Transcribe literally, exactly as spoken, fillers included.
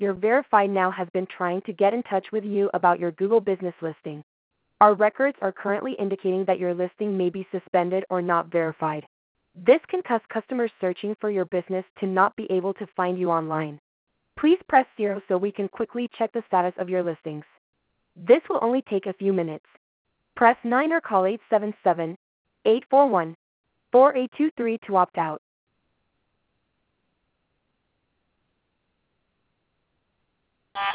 Your verified now has been trying to get in touch with you about your Google business listing. Our records are currently indicating that your listing may be suspended or not verified. This can cause customers searching for your business to not be able to find you online. Please press zero so we can quickly check the status of your listings. This will only take a few minutes. Press nine or call eight seven seven, eight four one, four eight two three to opt out.